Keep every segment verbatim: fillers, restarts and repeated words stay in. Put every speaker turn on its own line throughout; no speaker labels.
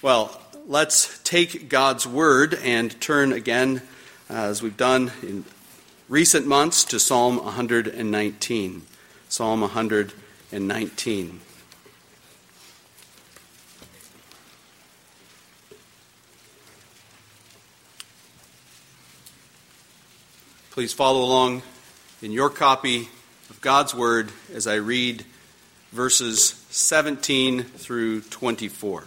Well, let's take God's Word and turn again, uh, as we've done in recent months, to Psalm one hundred nineteen. Psalm one hundred nineteen. Please follow along in your copy of God's Word as I read verses seventeen through twenty-four.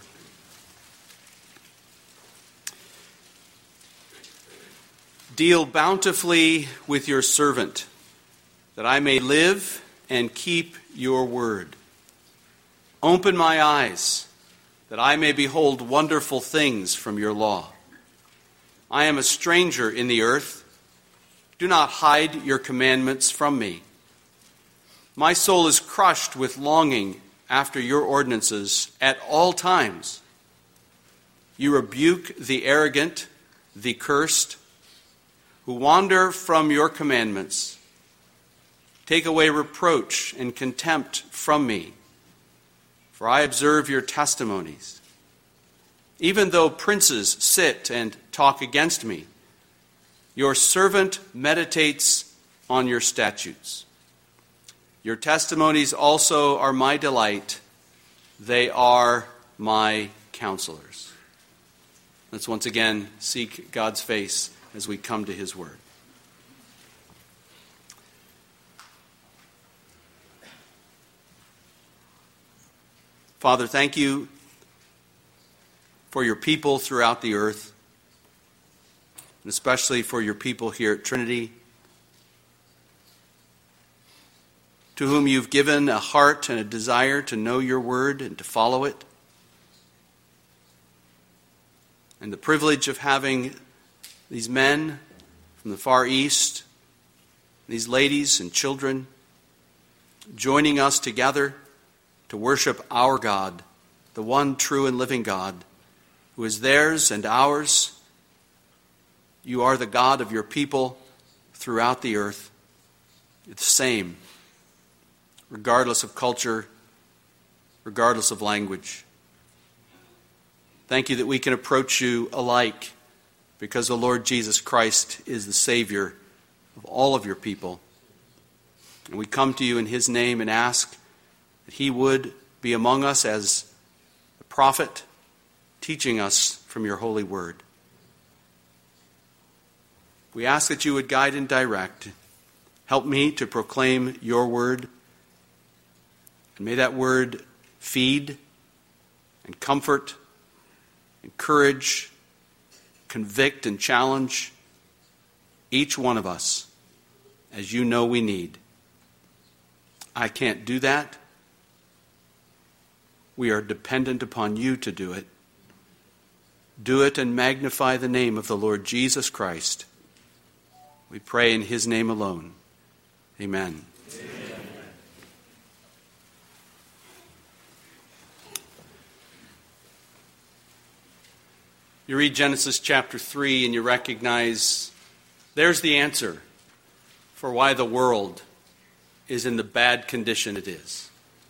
Deal bountifully with your servant, that I may live and keep your word. Open my eyes, that I may behold wonderful things from your law. I am a stranger in the earth. Do not hide your commandments from me. My soul is crushed with longing after your ordinances at all times. You rebuke the arrogant, the cursed, who wander from your commandments. Take away reproach and contempt from me, for I observe your testimonies. Even though princes sit and talk against me, your servant meditates on your statutes. Your testimonies also are my delight. They are my counselors. Let's once again seek God's face as we come to his word. Father, thank you for your people throughout the earth, and especially for your people here at Trinity, to whom you've given a heart and a desire to know your word and to follow it, and the privilege of having these men from the Far East, these ladies and children, joining us together to worship our God, the one true and living God, who is theirs and ours. You are the God of your people throughout the earth. It's the same, regardless of culture, regardless of language. Thank you that we can approach you alike, because the Lord Jesus Christ is the Savior of all of your people. And we come to you in his name and ask that he would be among us as a prophet, teaching us from your holy word. We ask that you would guide and direct. Help me to proclaim your word. And may that word feed and comfort, encourage, convict and challenge each one of us as you know we need. I can't do that. We are dependent upon you to do it. Do it and magnify the name of the Lord Jesus Christ. We pray in his name alone. Amen. Amen. You read Genesis chapter three and you recognize there's the answer for why the world is in the bad condition it is.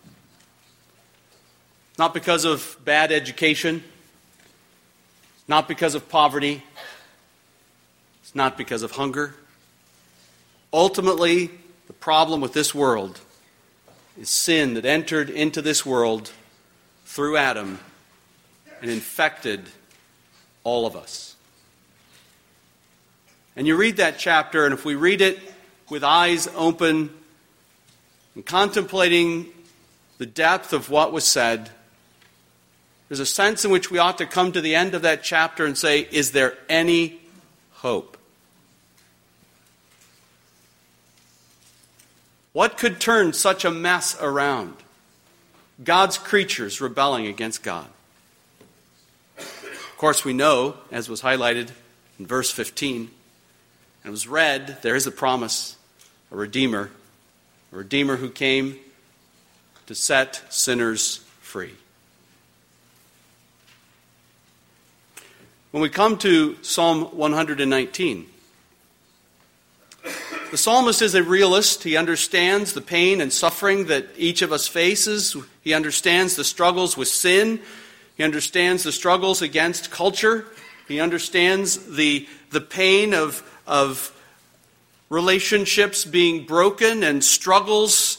Not because of bad education, not because of poverty, it's not because of hunger. Ultimately, the problem with this world is sin that entered into this world through Adam and infected all of us. And you read that chapter, and if we read it with eyes open and contemplating the depth of what was said, there's a sense in which we ought to come to the end of that chapter and say, is there any hope? What could turn such a mess around? God's creatures rebelling against God. Of course, we know, as was highlighted in verse fifteen, and it was read, there is a promise, a Redeemer, a Redeemer who came to set sinners free. When we come to Psalm one hundred nineteen, the psalmist is a realist. He understands the pain and suffering that each of us faces. He understands the struggles with sin He understands the struggles against culture. He understands the, the pain of, of relationships being broken and struggles.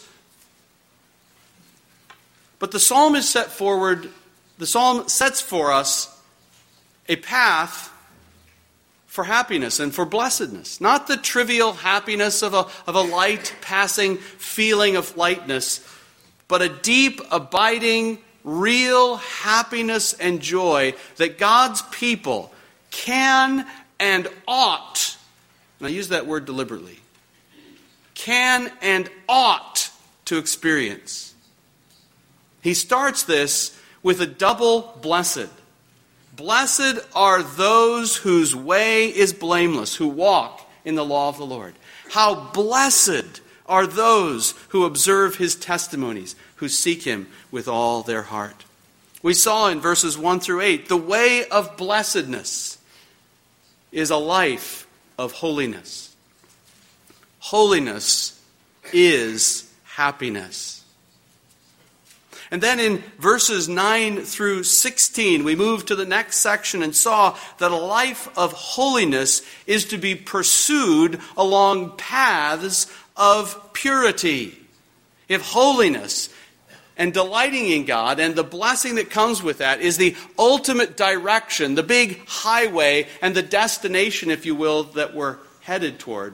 But the psalm is set forward, the psalm sets for us a path for happiness and for blessedness. Not the trivial happiness of a, of a light passing feeling of lightness, but a deep, abiding, real happiness and joy that God's people can and ought, and I use that word deliberately, can and ought to experience. He starts this with a double blessed. Blessed are those whose way is blameless, who walk in the law of the Lord. How blessed are those who observe his testimonies, who seek him with all their heart. We saw in verses one through eight, the way of blessedness is a life of holiness. Holiness is happiness. And then in verses nine through sixteen, we moved to the next section and saw that a life of holiness is to be pursued along paths of purity. If holiness and delighting in God and the blessing that comes with that is the ultimate direction, the big highway and the destination, if you will, that we're headed toward,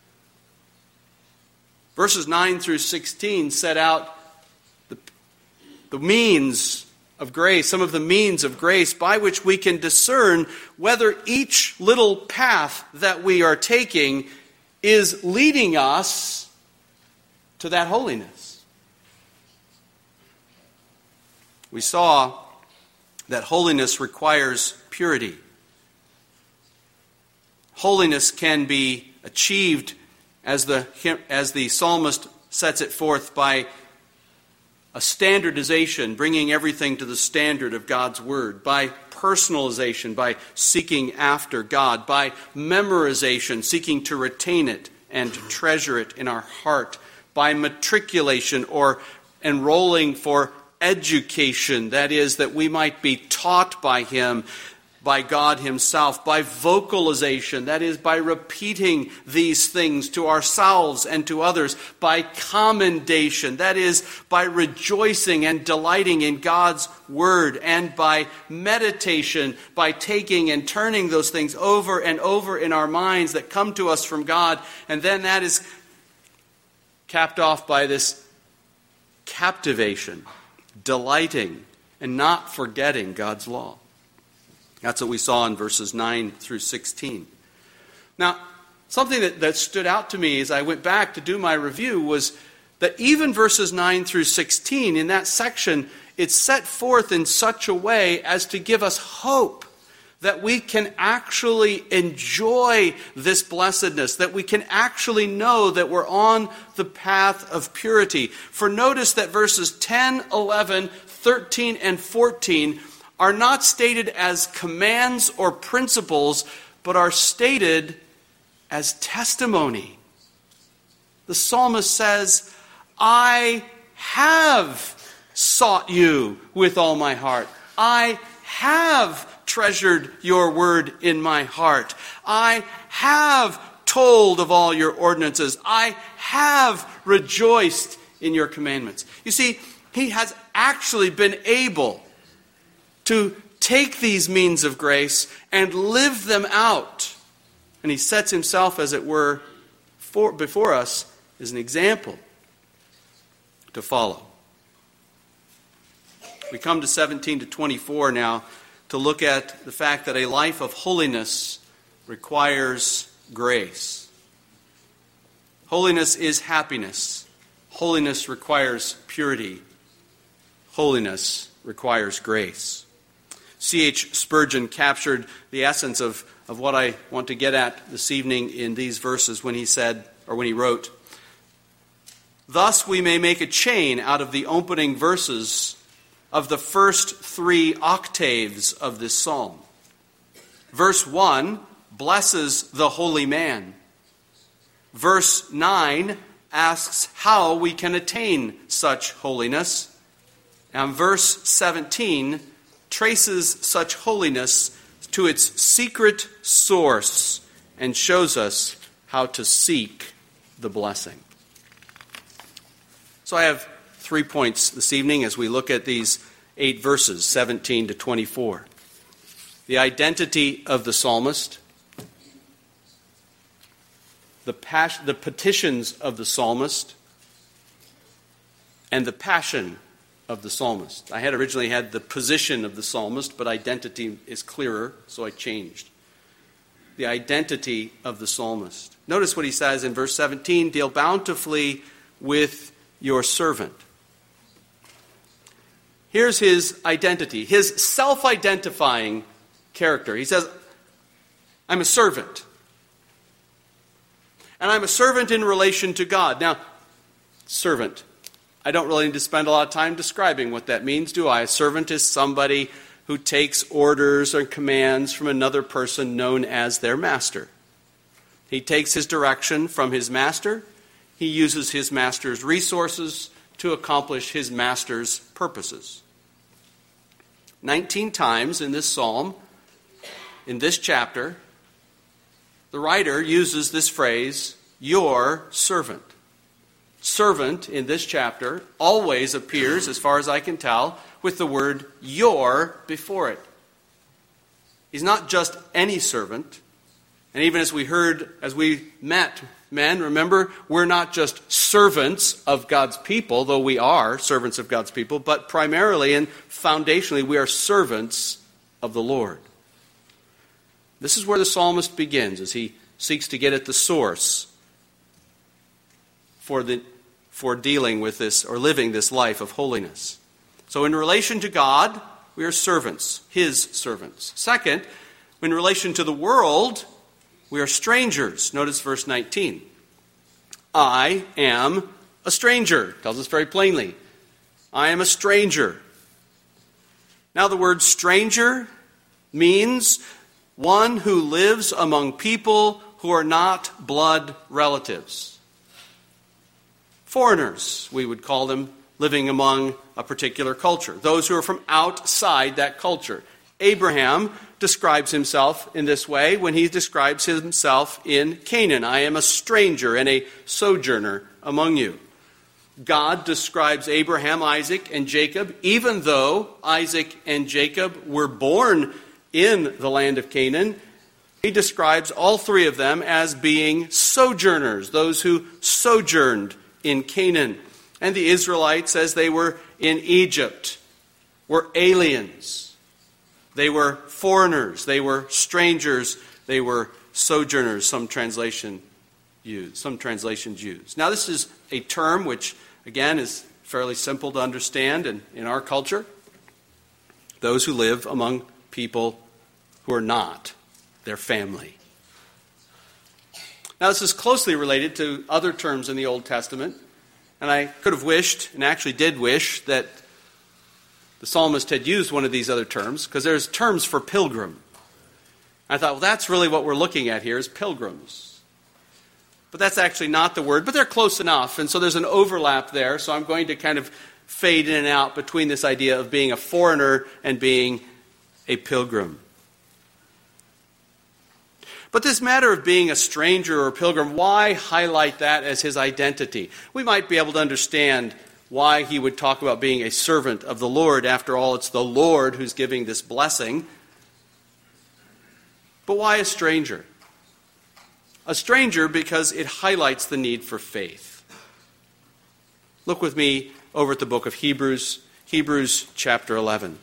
verses nine through sixteen set out the means of grace, some of the means of grace by which we can discern whether each little path that we are taking is leading us to that holiness. We saw that holiness requires purity. Holiness can be achieved, as the, as the psalmist sets it forth, by a standardization, bringing everything to the standard of God's Word, by personalization, by seeking after God, by memorization, seeking to retain it and to treasure it in our heart, by matriculation or enrolling for education, that is, that we might be taught by Him, by God Himself, by vocalization, that is, by repeating these things to ourselves and to others, by commendation, that is, by rejoicing and delighting in God's Word, and by meditation, by taking and turning those things over and over in our minds that come to us from God, and then that is capped off by this captivation, delighting, and not forgetting God's law. That's what we saw in verses nine through sixteen. Now, something that, that stood out to me as I went back to do my review was that even verses nine through sixteen, in that section, it's set forth in such a way as to give us hope that we can actually enjoy this blessedness, that we can actually know that we're on the path of purity. For notice that verses ten, eleven, thirteen, and fourteen are not stated as commands or principles, but are stated as testimony. The psalmist says, I have sought you with all my heart. I have treasured your word in my heart. I have told of all your ordinances. I have rejoiced in your commandments. You see, he has actually been able to take these means of grace and live them out. And he sets himself, as it were, for, before us as an example to follow. We come to seventeen to twenty-four now to look at the fact that a life of holiness requires grace. Holiness is happiness. Holiness requires purity. Holiness requires grace. C H Spurgeon captured the essence of, of what I want to get at this evening in these verses when he said, or when he wrote, thus we may make a chain out of the opening verses of the first three octaves of this psalm. Verse one blesses the holy man. Verse nine asks how we can attain such holiness. And verse seventeen traces such holiness to its secret source and shows us how to seek the blessing. So I have three points this evening as we look at these eight verses, seventeen to twenty-four. The identity of the psalmist, the, pas- the petitions of the psalmist, and the passion of the psalmist. I had originally had the position of the psalmist, but identity is clearer, so I changed. The identity of the psalmist. Notice what he says in verse seventeen, deal bountifully with your servant. Here's his identity, his self-identifying character. He says, I'm a servant. And I'm a servant in relation to God. Now, servant. I don't really need to spend a lot of time describing what that means, do I? A servant is somebody who takes orders or commands from another person known as their master. He takes his direction from his master. He uses his master's resources to accomplish his master's purposes. Nineteen times in this psalm, in this chapter, the writer uses this phrase, your servant. Servant in this chapter always appears, as far as I can tell, with the word your before it. He's not just any servant. And even as we heard, as we met men, remember, we're not just servants of God's people, though we are servants of God's people, but primarily and foundationally, we are servants of the Lord. This is where the psalmist begins, as he seeks to get at the source for the for dealing with this or living this life of holiness. So in relation to God, we are servants, his servants. Second, in relation to the world, we are strangers. Notice verse nineteen. I am a stranger. Tells us very plainly. I am a stranger. Now the word stranger means one who lives among people who are not blood relatives. Foreigners, we would call them, living among a particular culture. Those who are from outside that culture. Abraham describes himself in this way when he describes himself in Canaan. I am a stranger and a sojourner among you. God describes Abraham, Isaac, and Jacob, even though Isaac and Jacob were born in the land of Canaan. He describes all three of them as being sojourners, those who sojourned in Canaan. And the Israelites, as they were in Egypt, were aliens. They were foreigners. They were strangers. They were sojourners, some translation use, some translations use. Now this is a term which, again, is fairly simple to understand in, in our culture. Those who live among people who are not their family. Now this is closely related to other terms in the Old Testament. And I could have wished, and actually did wish, that the psalmist had used one of these other terms, because there's terms for pilgrim. I thought, well, that's really what we're looking at here is pilgrims. But that's actually not the word, but they're close enough, and so there's an overlap there, so I'm going to kind of fade in and out between this idea of being a foreigner and being a pilgrim. But this matter of being a stranger or a pilgrim, why highlight that as his identity? We might be able to understand why he would talk about being a servant of the Lord. After all, it's the Lord who's giving this blessing. But why a stranger? A stranger because it highlights the need for faith. Look with me over at the book of Hebrews, Hebrews chapter eleven.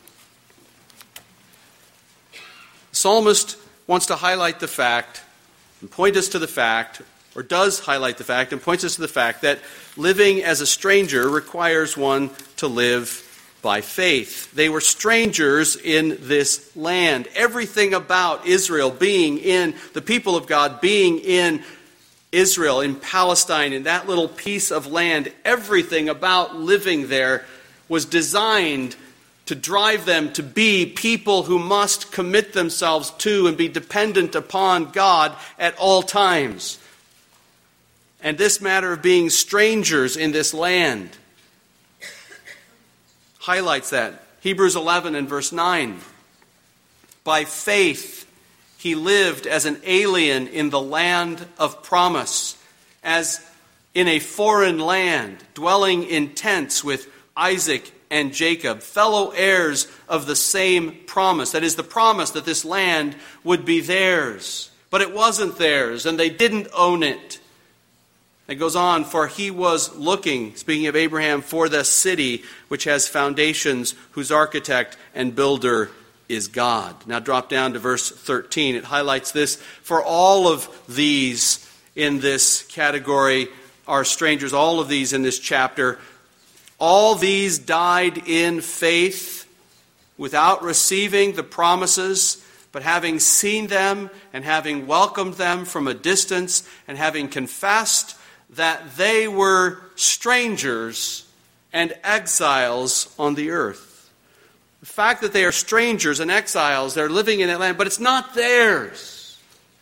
The psalmist wants to highlight the fact and point us to the fact, or does highlight the fact and points us to the fact that living as a stranger requires one to live by faith. They were strangers in this land. Everything about Israel being in, the people of God being in Israel, in Palestine, in that little piece of land, everything about living there was designed to drive them to be people who must commit themselves to and be dependent upon God at all times. And this matter of being strangers in this land highlights that. Hebrews eleven and verse nine. By faith he lived as an alien in the land of promise, as in a foreign land, dwelling in tents with Isaac and Jacob, fellow heirs of the same promise. That is, the promise that this land would be theirs. But it wasn't theirs, and they didn't own it. It goes on, for he was looking, speaking of Abraham, for the city which has foundations, whose architect and builder is God. Now drop down to verse thirteen. It highlights this. For all of these in this category are strangers. All of these in this chapter. All these died in faith without receiving the promises, but having seen them and having welcomed them from a distance and having confessed that they were strangers and exiles on the earth. The fact that they are strangers and exiles, they're living in that land, but it's not theirs.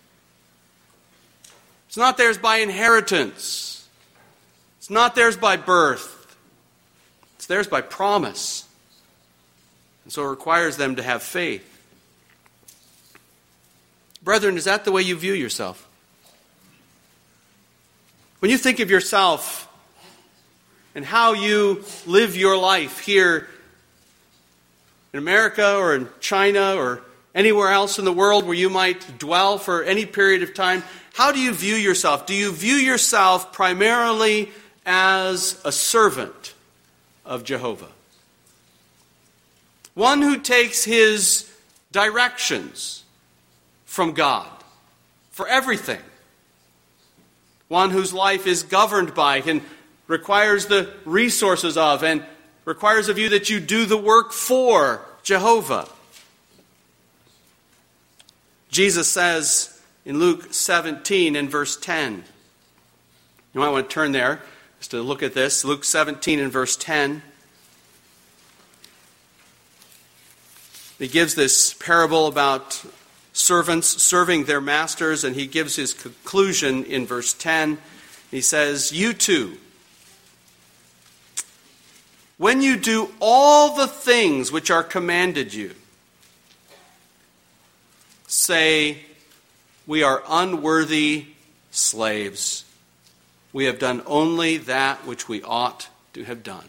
It's not theirs by inheritance. It's not theirs by birth. It's theirs by promise. And so it requires them to have faith. Brethren, is that the way you view yourself? When you think of yourself and how you live your life here in America or in China or anywhere else in the world where you might dwell for any period of time, how do you view yourself? Do you view yourself primarily as a servant of Jehovah? One who takes his directions from God for everything. One whose life is governed by and requires the resources of and requires of you that you do the work for Jehovah. Jesus says in Luke seventeen and verse ten. You might want to turn there just to look at this. Luke seventeen and verse ten. He gives this parable about servants serving their masters, and he gives his conclusion in verse ten. He says, you too, when you do all the things which are commanded you, say, we are unworthy slaves. We have done only that which we ought to have done.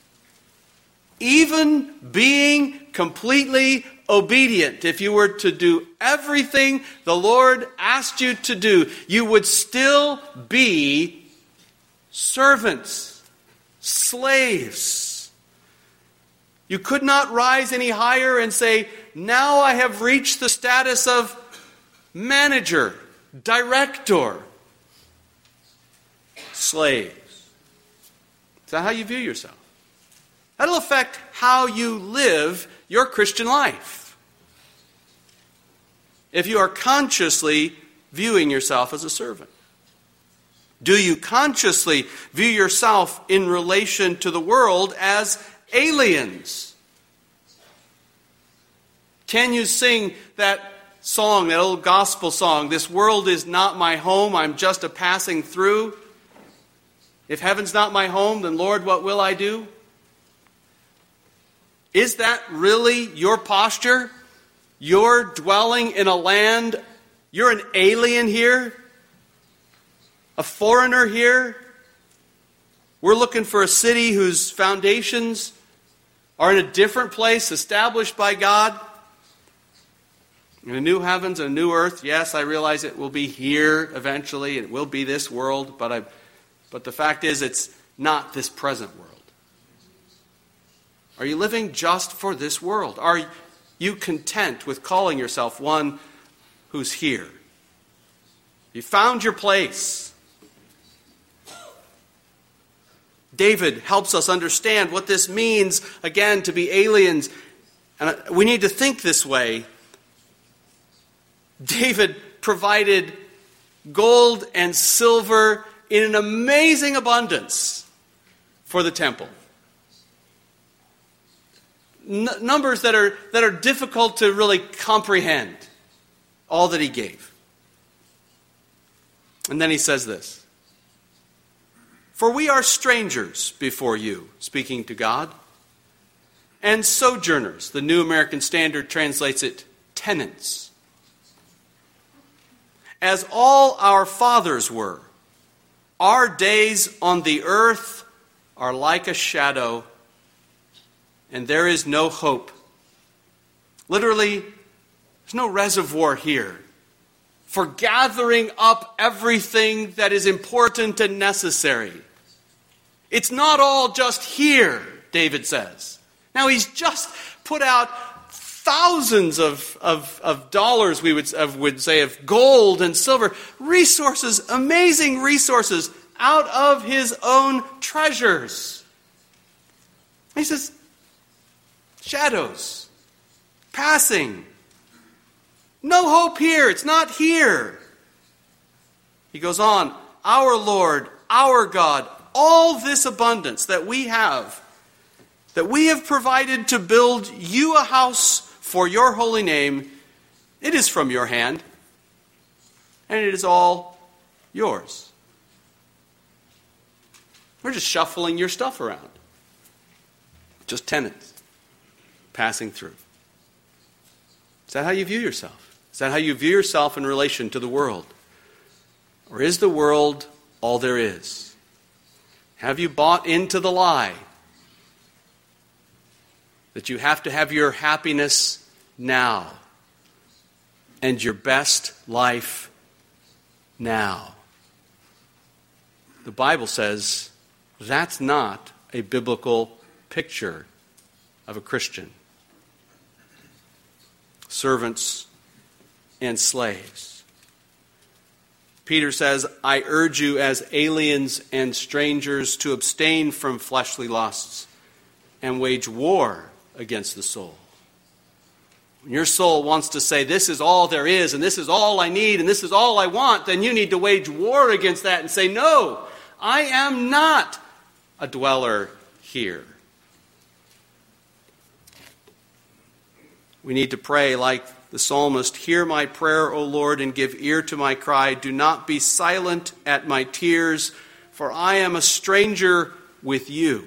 Even being completely obedient, if you were to do everything the Lord asked you to do, you would still be servants, slaves. You could not rise any higher and say, now I have reached the status of manager, director, slaves. Is that how you view yourself? That'll affect how you live your Christian life. If you are consciously viewing yourself as a servant. Do you consciously view yourself in relation to the world as aliens? Can you sing that song, that old gospel song, this world is not my home, I'm just a passing through? If heaven's not my home, then Lord, what will I do? Is that really your posture? You're dwelling in a land, you're an alien here, a foreigner here. We're looking for a city whose foundations are in a different place, established by God. In a new heavens and a new earth. Yes, I realize it will be here eventually, and it will be this world, but I, but the fact is it's not this present world. Are you living just for this world? Are you content with calling yourself one who's here? You found your place. David helps us understand what this means, again, to be aliens. And we need to think this way. David provided gold and silver in an amazing abundance for the temple. N- numbers that are that are difficult to really comprehend, all that he gave. And then he says this, for we are strangers before you, speaking to God, and sojourners. The New American Standard translates it tenants. As all our fathers were, our days on the earth are like a shadow, and there is no hope. Literally, there's no reservoir here for gathering up everything that is important and necessary. It's not all just here, David says. Now, he's just put out thousands of, of, of dollars, we would, of, would say, of gold and silver, resources, amazing resources, out of his own treasures. He says, shadows, passing. No hope here. It's not here. He goes on, our Lord, our God, all this abundance that we have, that we have provided to build you a house for your holy name, it is from your hand, and it is all yours. We're just shuffling your stuff around. Just tenants passing through. Is that how you view yourself? Is that how you view yourself in relation to the world? Or is the world all there is? Have you bought into the lie that you have to have your happiness now and your best life now? The Bible says that's not a biblical picture of a Christian. Servants and slaves. Peter says, I urge you as aliens and strangers to abstain from fleshly lusts and wage war against the soul. When your soul wants to say, this is all there is, and this is all I need, and this is all I want, then you need to wage war against that and say, no, I am not a dweller here. We need to pray like the psalmist, hear my prayer, O Lord, and give ear to my cry. Do not be silent at my tears, for I am a stranger with you.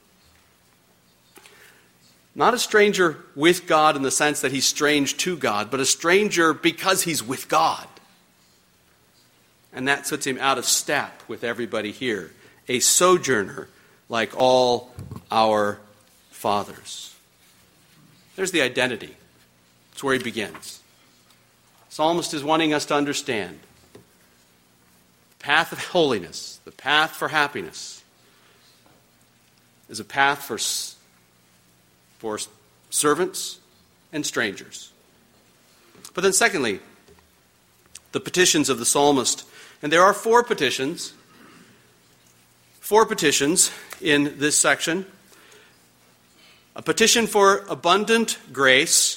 Not a stranger with God in the sense that he's strange to God, but a stranger because he's with God. And that puts him out of step with everybody here. A sojourner like all our fathers. There's the identity. That's where he begins. The psalmist is wanting us to understand the path of holiness, the path for happiness, is a path for, for servants and strangers. But then secondly, the petitions of the psalmist. And there are four petitions. Four petitions in this section. A petition for abundant grace,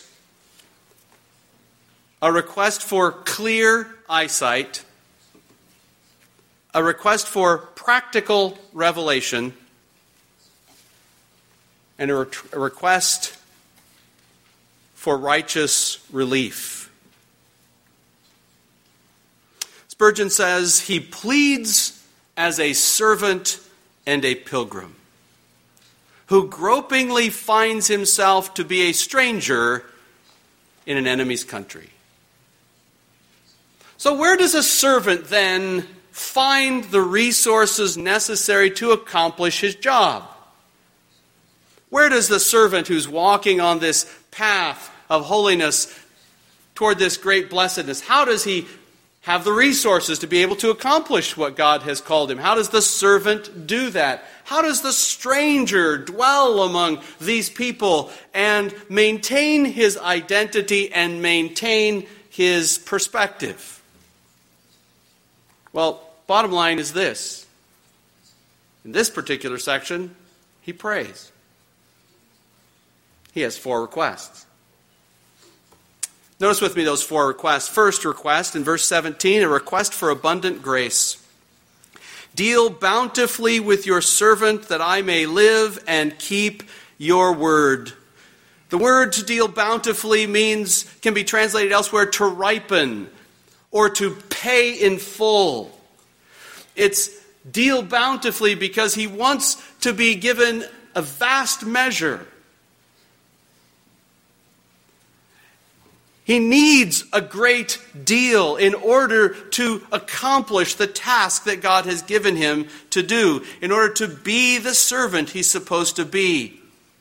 a request for clear eyesight, a request for practical revelation, and a, re- a request for righteous relief. Spurgeon says, he pleads as a servant and a pilgrim, who gropingly finds himself to be a stranger in an enemy's country. So where does a servant then find the resources necessary to accomplish his job? Where does the servant who's walking on this path of holiness toward this great blessedness, how does he have the resources to be able to accomplish what God has called him? How does the servant do that? How does the stranger dwell among these people and maintain his identity and maintain his perspective? Well, bottom line is this. In this particular section, he prays. He has four requests. Notice with me those four requests. First request in verse seventeen, a request for abundant grace. Deal bountifully with your servant that I may live and keep your word. The word to deal bountifully means, can be translated elsewhere, to ripen or to pay in full. It's deal bountifully because he wants to be given a vast measure. He needs a great deal in order to accomplish the task that God has given him to do, in order to be the servant he's supposed to be.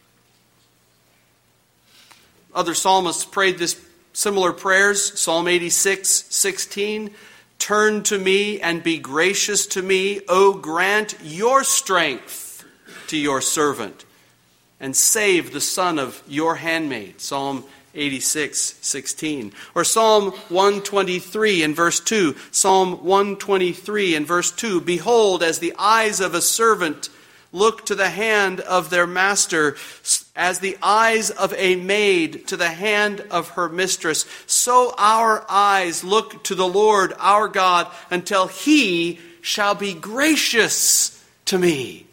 Other psalmists prayed this similar prayers. Psalm eighty-six, sixteen. Turn to me and be gracious to me. O grant your strength to your servant, and save the son of your handmaid. Psalm eighty-six, sixteen. Or Psalm one twenty-three and verse two. Psalm one twenty-three and verse two. Behold, as the eyes of a servant look to the hand of their master, as the eyes of a maid to the hand of her mistress, so our eyes look to the Lord our God until he shall be gracious to me.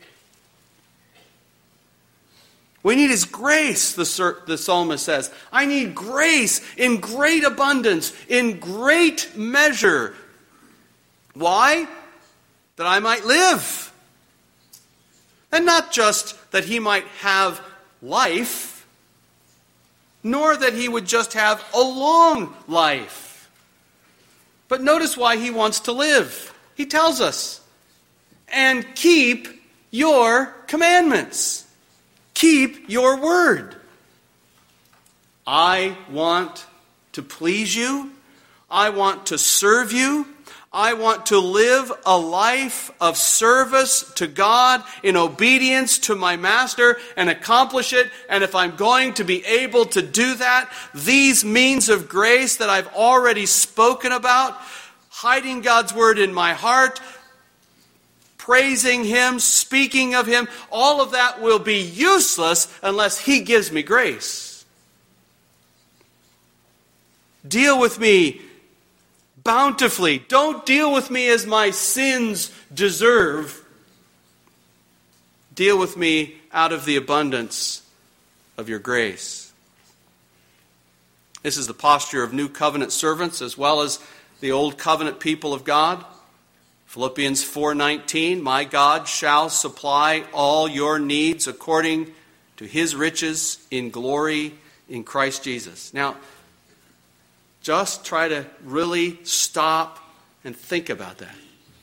We need his grace, the, the psalmist says. I need grace in great abundance, in great measure. Why? That I might live. And not just that he might have life, nor that he would just have a long life. But notice why he wants to live. He tells us, and keep your commandments. Keep your word. I want to please you. I want to serve you. I want to live a life of service to God in obedience to my master and accomplish it. And if I'm going to be able to do that, these means of grace that I've already spoken about, hiding God's word in my heart, praising him, speaking of him, all of that will be useless unless he gives me grace. Deal with me bountifully. Don't deal with me as my sins deserve. Deal with me out of the abundance of your grace. This is the posture of new covenant servants as well as the old covenant people of God. Philippians four nineteen, my God shall supply all your needs according to his riches in glory in Christ Jesus. Now, just try to really stop and think about that.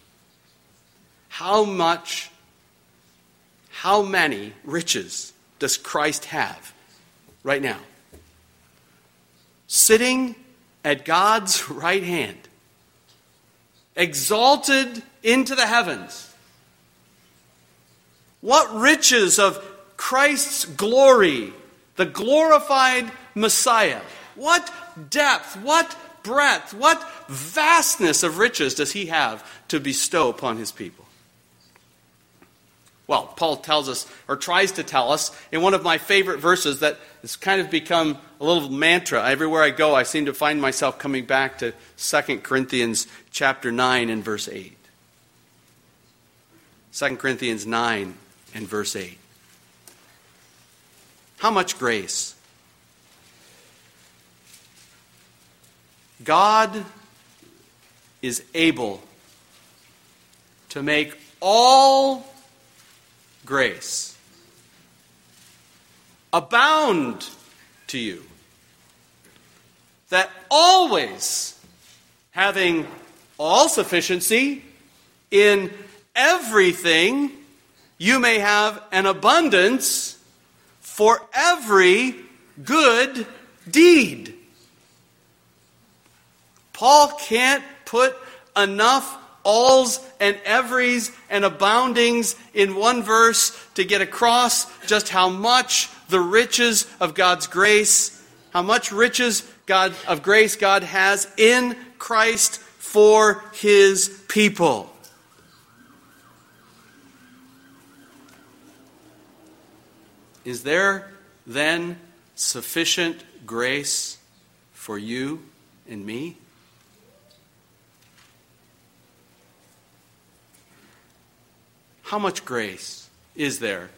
How much, how many riches does Christ have right now? Sitting at God's right hand, exalted into the heavens. What riches of Christ's glory, the glorified Messiah. What depth, what breadth, what vastness of riches does he have to bestow upon his people? Well, Paul tells us, or tries to tell us, in one of my favorite verses that has kind of become a little mantra. Everywhere I go, I seem to find myself coming back to Second Corinthians chapter nine and verse eight. Second Corinthians nine and verse eight. How much grace? God is able to make all grace abound to you, that always, having all sufficiency in everything, you may have an abundance for every good deed. Paul can't put enough alls and everys and aboundings in one verse to get across just how much the riches of God's grace, how much riches God of grace God has in Christ for his people. Is there then sufficient grace for you and me? How much grace is there?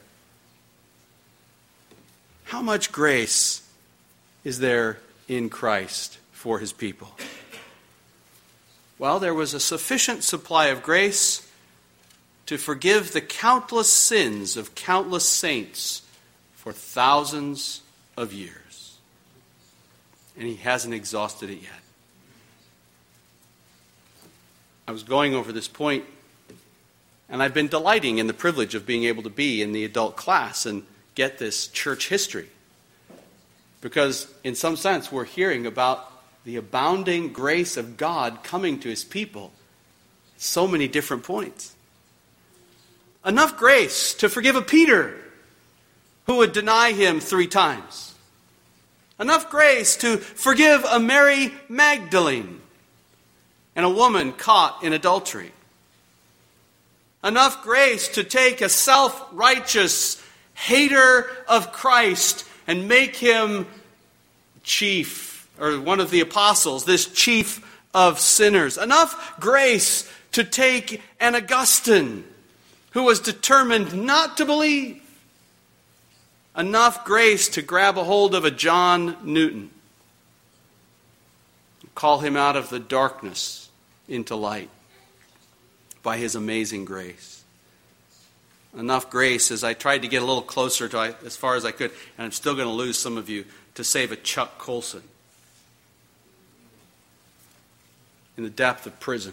How much grace is there in Christ for his people? Well, there was a sufficient supply of grace to forgive the countless sins of countless saints for thousands of years. And he hasn't exhausted it yet. I was going over this point, and I've been delighting in the privilege of being able to be in the adult class and get this church history. Because in some sense, we're hearing about the abounding grace of God coming to his people at so many different points. Enough grace to forgive a Peter who would deny him three times. Enough grace to forgive a Mary Magdalene and a woman caught in adultery. Enough grace to take a self-righteous hater of Christ and make him chief, or one of the apostles, this chief of sinners. Enough grace to take an Augustine who was determined not to believe. Enough grace to grab a hold of a John Newton, call him out of the darkness into light by his amazing grace. Enough grace, as I tried to get a little closer to I, as far as I could, and I'm still going to lose some of you, to save a Chuck Colson in the depth of prison.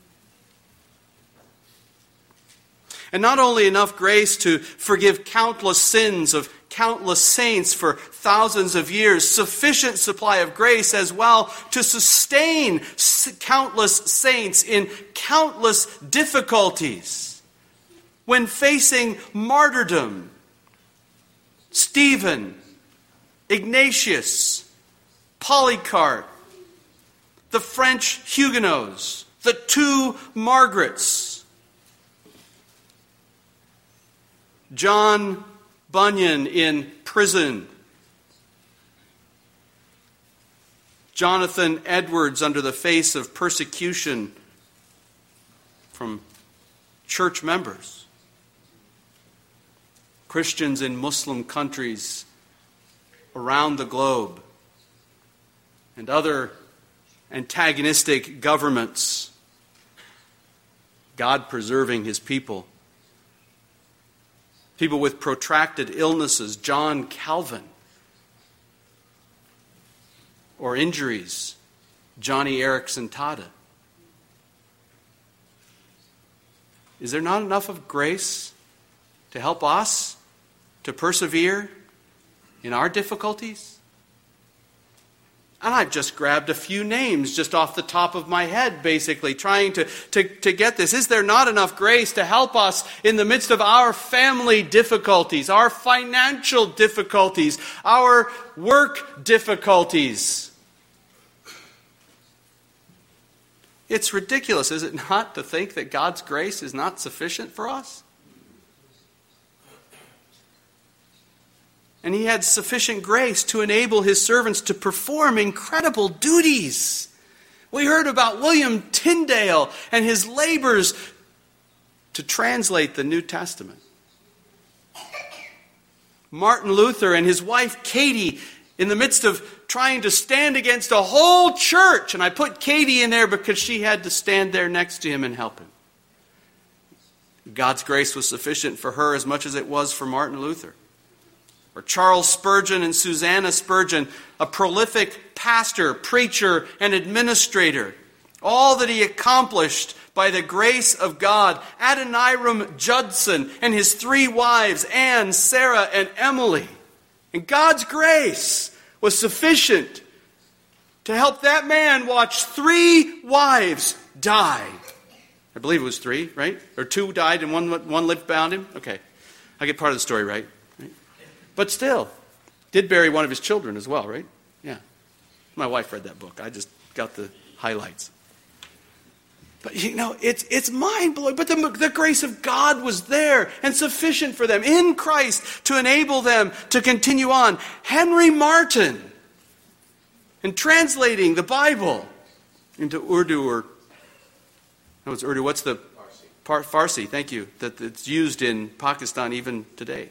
And not only enough grace to forgive countless sins of countless saints for thousands of years, sufficient supply of grace as well to sustain countless saints in countless difficulties when facing martyrdom. Stephen, Ignatius, Polycarp, the French Huguenots, the two Margarets, John Bunyan in prison, Jonathan Edwards under the face of persecution from church members, Christians in Muslim countries around the globe, and other antagonistic governments, God preserving his people. People with protracted illnesses, John Calvin. Or injuries, Johnny Erickson Tada. Is there not enough of grace to help us to persevere in our difficulties? And I've just grabbed a few names just off the top of my head, basically, trying to, to, to get this. Is there not enough grace to help us in the midst of our family difficulties, our financial difficulties, our work difficulties? It's ridiculous, is it not, to think that God's grace is not sufficient for us? And he had sufficient grace to enable his servants to perform incredible duties. We heard about William Tyndale and his labors to translate the New Testament. Martin Luther and his wife Katie, in the midst of trying to stand against a whole church, and I put Katie in there because she had to stand there next to him and help him. God's grace was sufficient for her as much as it was for Martin Luther. Or Charles Spurgeon and Susanna Spurgeon, a prolific pastor, preacher, and administrator. All that he accomplished by the grace of God. Adoniram Judson and his three wives, Anne, Sarah, and Emily. And God's grace was sufficient to help that man watch three wives die. I believe it was three, right? Or two died and one, one lived bound him? Okay. I get part of the story right. But still, did bury one of his children as well, right? Yeah. My wife read that book. I just got the highlights. But, you know, it's it's mind-blowing. But the, the grace of God was there and sufficient for them in Christ to enable them to continue on. Henry Martin, in translating the Bible into Urdu, or, no, it's Urdu, what's the? Farsi. Farsi, thank you, that it's used in Pakistan even today.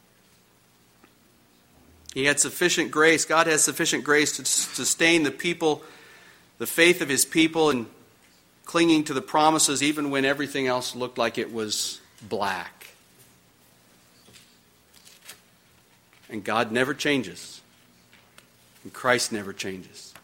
He had sufficient grace. God has sufficient grace to sustain the people, the faith of his people, and clinging to the promises even when everything else looked like it was black. And God never changes. And Christ never changes.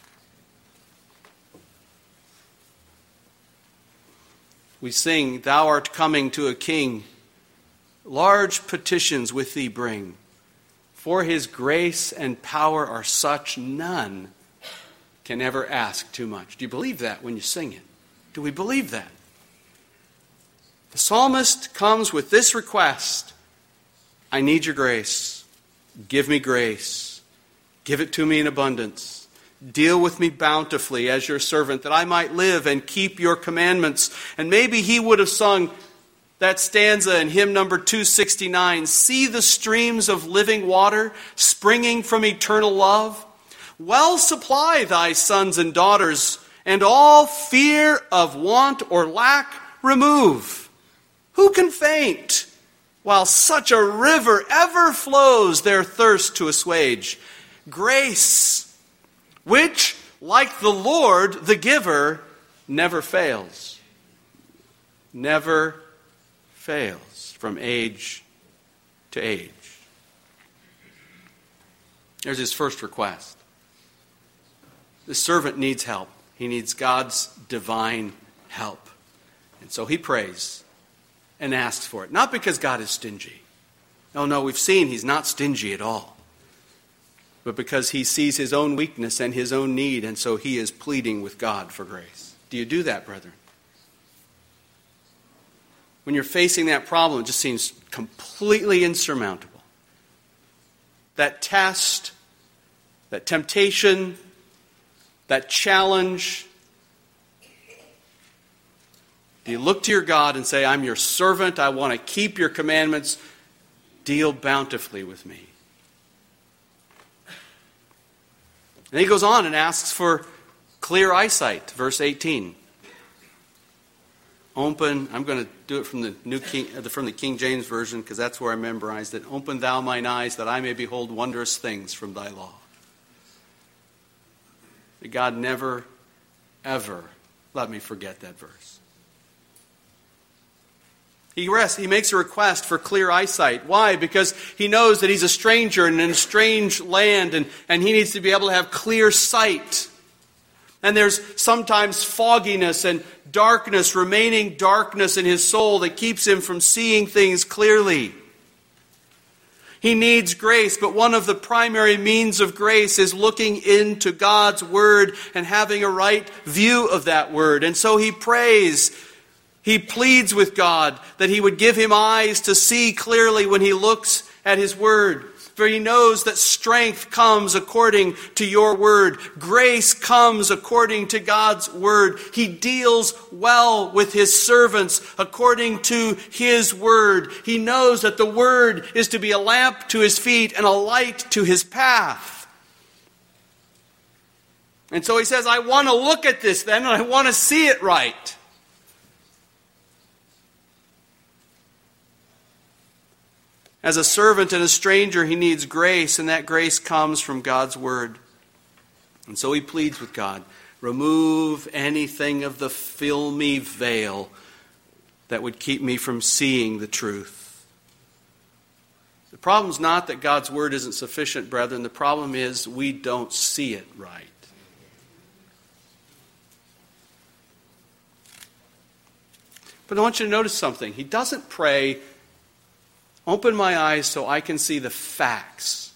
We sing, Thou art coming to a king. Large petitions with thee bring. For his grace and power are such, none can ever ask too much. Do you believe that when you sing it? Do we believe that? The psalmist comes with this request. I need your grace. Give me grace. Give it to me in abundance. Deal with me bountifully as your servant, that I might live and keep your commandments. And maybe he would have sung that stanza in hymn number two sixty-nine. See the streams of living water springing from eternal love. Well supply thy sons and daughters, and all fear of want or lack remove. Who can faint while such a river ever flows their thirst to assuage? Grace, which, like the Lord, the giver, never fails. Never fails from age to age. There's his first request. The servant needs help. He needs God's divine help. And so he prays and asks for it. Not because God is stingy. No, no, we've seen he's not stingy at all. But because he sees his own weakness and his own need, and so he is pleading with God for grace. Do you do that, brethren? When you're facing that problem, it just seems completely insurmountable. That test, that temptation, that challenge. Do you look to your God and say, I'm your servant, I want to keep your commandments, deal bountifully with me? And he goes on and asks for clear eyesight, verse eighteen. Open, I'm going to do it from the New King, from the King James Version, because that's where I memorized it. Open thou mine eyes, that I may behold wondrous things from thy law. May God never, ever let me forget that verse. He rests, he makes a request for clear eyesight. Why? Because he knows that he's a stranger in a strange land, and, and he needs to be able to have clear sight. And there's sometimes fogginess and darkness, remaining darkness in his soul that keeps him from seeing things clearly. He needs grace, but one of the primary means of grace is looking into God's Word and having a right view of that Word. And so he prays, he pleads with God that he would give him eyes to see clearly when he looks at his Word. For he knows that strength comes according to your Word. Grace comes according to God's Word. He deals well with his servants according to his Word. He knows that the Word is to be a lamp to his feet and a light to his path. And so he says, I want to look at this then, and I want to see it right. As a servant and a stranger, he needs grace, and that grace comes from God's Word. And so he pleads with God, remove anything of the filmy veil that would keep me from seeing the truth. The problem is not that God's Word isn't sufficient, brethren. The problem is we don't see it right. But I want you to notice something. He doesn't pray, open my eyes so I can see the facts.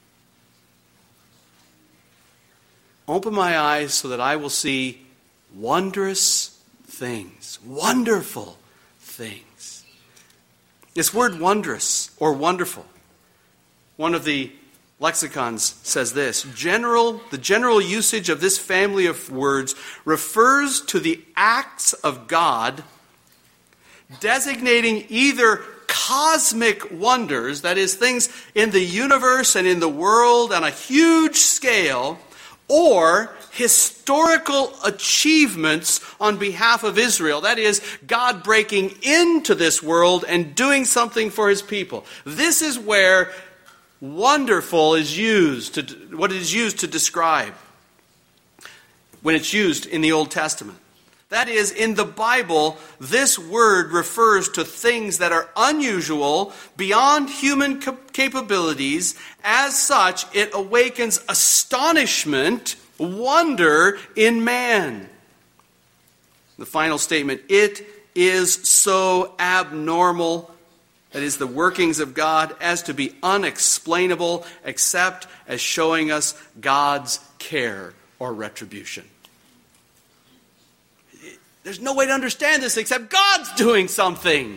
Open my eyes so that I will see wondrous things. Wonderful things. This word wondrous or wonderful, one of the lexicons says this. General, the general usage of this family of words refers to the acts of God designating either cosmic wonders, that is, things in the universe and in the world on a huge scale, or historical achievements on behalf of Israel. That is, God breaking into this world and doing something for his people. This is where wonderful is used, to what it is used to describe when it's used in the Old Testament. That is, in the Bible, this word refers to things that are unusual, beyond human capabilities. As such, it awakens astonishment, wonder in man. The final statement, it is so abnormal, that is the workings of God, as to be unexplainable except as showing us God's care or retribution. There's no way to understand this except God's doing something.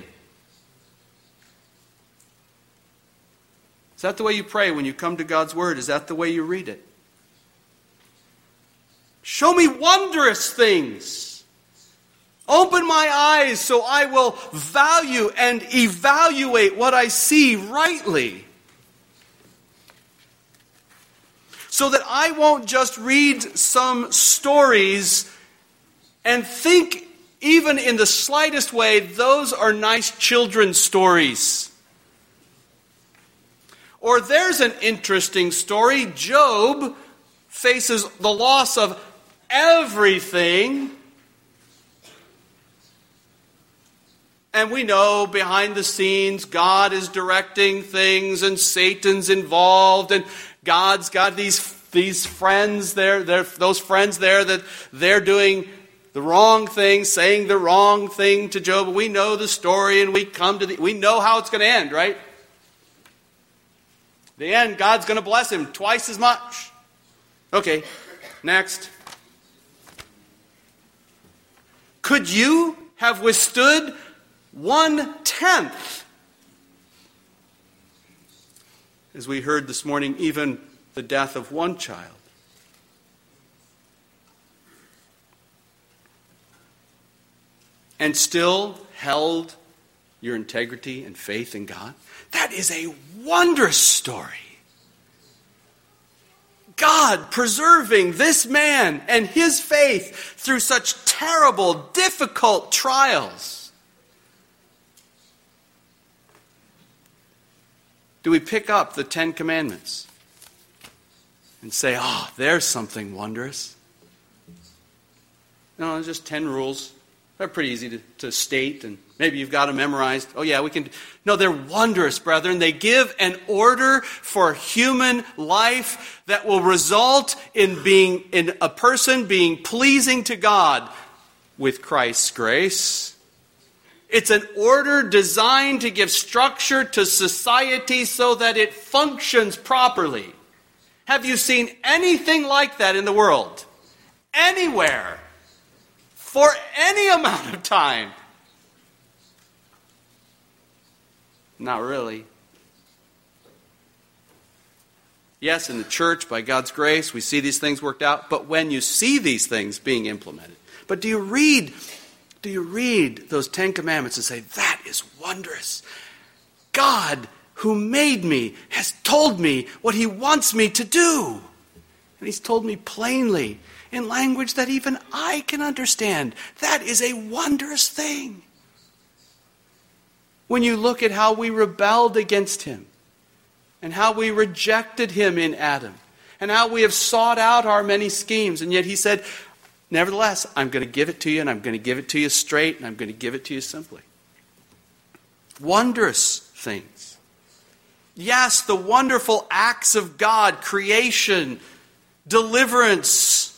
Is that the way you pray when you come to God's Word? Is that the way you read it? Show me wondrous things. Open my eyes so I will value and evaluate what I see rightly. So that I won't just read some stories and think, even in the slightest way, those are nice children's stories. Or there's an interesting story. Job faces the loss of everything. And we know behind the scenes, God is directing things and Satan's involved. And God's got these, these friends there, those friends there that they're doing the wrong thing, saying the wrong thing to Job. We know the story and we come to the, we know how it's going to end, right? The end, God's going to bless him twice as much. Okay, next. Could you have withstood one-tenth? As we heard this morning, even the death of one child. And still held your integrity and faith in God? That is a wondrous story. God preserving this man and his faith through such terrible, difficult trials. Do we pick up the Ten Commandments and say, oh, there's something wondrous? No, it's just ten rules. They're pretty easy to, to state, and maybe you've got them memorized. Oh yeah, we can. No, they're wondrous, brethren. They give an order for human life that will result in being in a person being pleasing to God with Christ's grace. It's an order designed to give structure to society so that it functions properly. Have you seen anything like that in the world? Anywhere? For any amount of time? Not really. Yes, in the church, by God's grace, we see these things worked out. But when you see these things being implemented, but do you read, do you read those Ten Commandments and say, that is wondrous? God, who made me, has told me what he wants me to do. And he's told me plainly, in language that even I can understand. That is a wondrous thing. When you look at how we rebelled against him, and how we rejected him in Adam, and how we have sought out our many schemes, and yet he said, nevertheless, I'm going to give it to you, and I'm going to give it to you straight, and I'm going to give it to you simply. Wondrous things. Yes, the wonderful acts of God, creation, deliverance,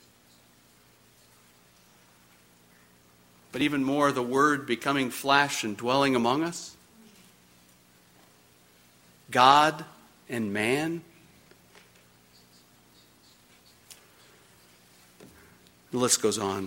but even more, the Word becoming flesh and dwelling among us. God and man. The list goes on.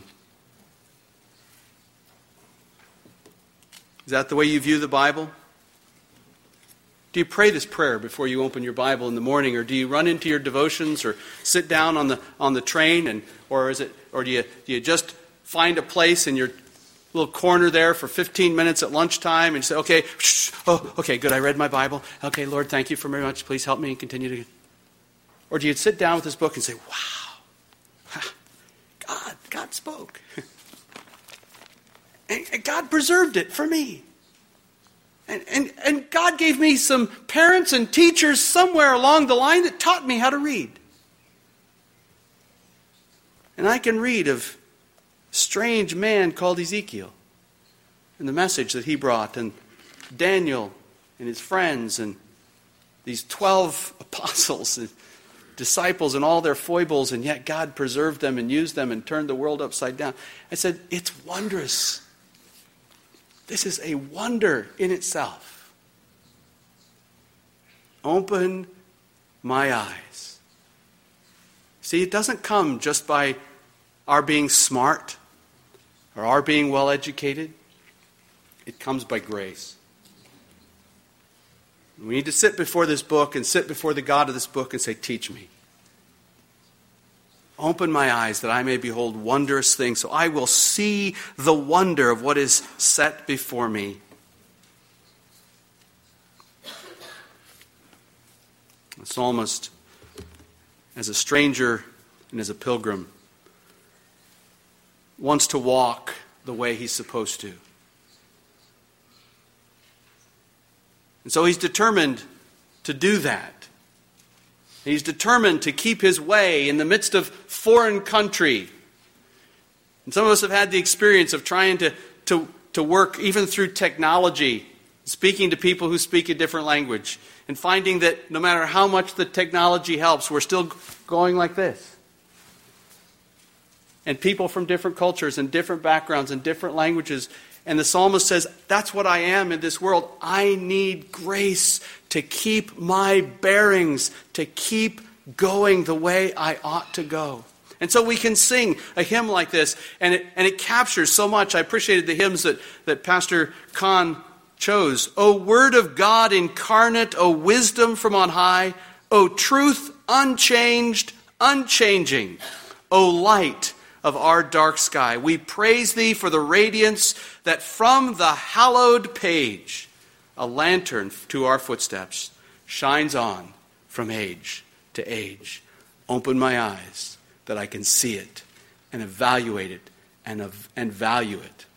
Is that the way you view the Bible? Do you pray this prayer before you open your Bible in the morning, or do you run into your devotions, or sit down on the on the train, and or is it, or do you do you just find a place in your little corner there for fifteen minutes at lunchtime and say, okay, shh, oh, okay, good, I read my Bible. Okay, Lord, thank you for very much. Please help me and continue to. Or do you sit down with this book and say, wow, God, God spoke. And God preserved it for me. And, and, and God gave me some parents and teachers somewhere along the line that taught me how to read. And I can read of strange man called Ezekiel and the message that he brought, and Daniel and his friends, and these twelve apostles and disciples and all their foibles, and yet God preserved them and used them and turned the world upside down. I said, it's wondrous. This is a wonder in itself. Open my eyes. See, it doesn't come just by our being smart or our being well educated. It comes by grace. We need to sit before this book and sit before the God of this book and say, teach me. Open my eyes that I may behold wondrous things, so I will see the wonder of what is set before me. The psalmist, as a stranger and as a pilgrim, wants to walk the way he's supposed to. And so he's determined to do that. He's determined to keep his way in the midst of foreign country. And some of us have had the experience of trying to, to, to work even through technology, speaking to people who speak a different language, and finding that no matter how much the technology helps, we're still going like this. And people from different cultures and different backgrounds and different languages. And the psalmist says, that's what I am in this world. I need grace to keep my bearings, to keep going the way I ought to go. And so we can sing a hymn like this, and it, and it captures so much. I appreciated the hymns that, that Pastor Kahn chose. O Word of God incarnate, O wisdom from on high, O truth unchanged, unchanging, O light of our dark sky. We praise thee for the radiance that from the hallowed page, a lantern to our footsteps, shines on from age to age. Open my eyes that I can see it and evaluate it and, and value it.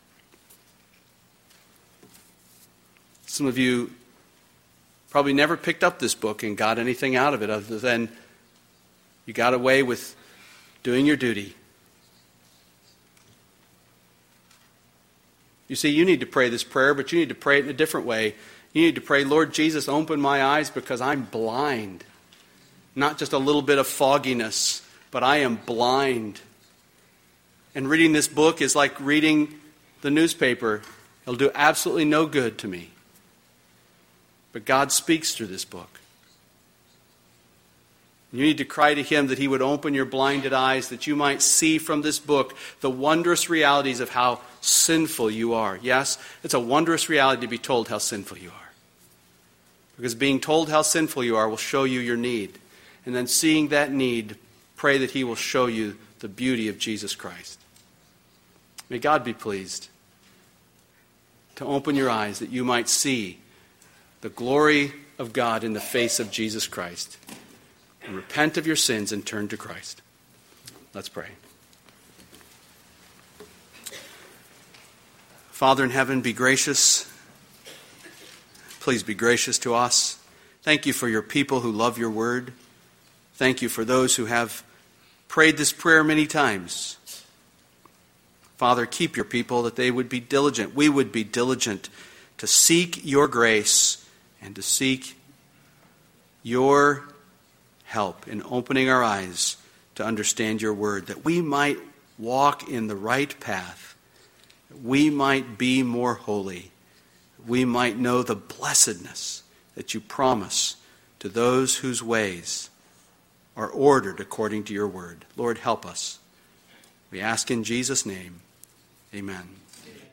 Some of you probably never picked up this book and got anything out of it other than you got away with doing your duty. You see, you need to pray this prayer, but you need to pray it in a different way. You need to pray, Lord Jesus, open my eyes because I'm blind. Not just a little bit of fogginess, but I am blind. And reading this book is like reading the newspaper. It'll do absolutely no good to me. But God speaks through this book. You need to cry to Him that He would open your blinded eyes, that you might see from this book the wondrous realities of how sinful you are. Yes, it's a wondrous reality to be told how sinful you are. Because being told how sinful you are will show you your need. And then seeing that need, pray that He will show you the beauty of Jesus Christ. May God be pleased to open your eyes that you might see the glory of God in the face of Jesus Christ. And repent of your sins and turn to Christ. Let's pray. Father in heaven, be gracious. Please be gracious to us. Thank you for your people who love your word. Thank you for those who have prayed this prayer many times. Father, keep your people that they would be diligent. We would be diligent to seek your grace and to seek your help in opening our eyes to understand your word, that we might walk in the right path, that we might be more holy, that we might know the blessedness that you promise to those whose ways are ordered according to your word. Lord, help us. We ask in Jesus' name. Amen.